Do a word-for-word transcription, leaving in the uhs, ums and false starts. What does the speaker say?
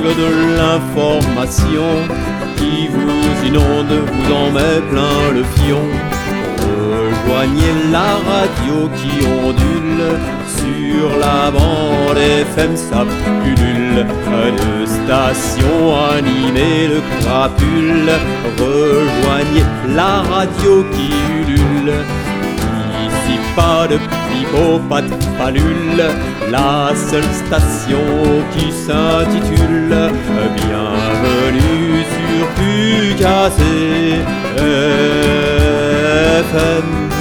jungle de l'information qui vous inonde, vous en met plein le fion. Rejoignez la radio qui ondule sur la bande F M, ça pullule de stations animées de crapules. Rejoignez la radio qui ulule. Ici pas de pipeau, pas de palule, la seule station qui s'intitule Bienvenue sur Pucassé F M.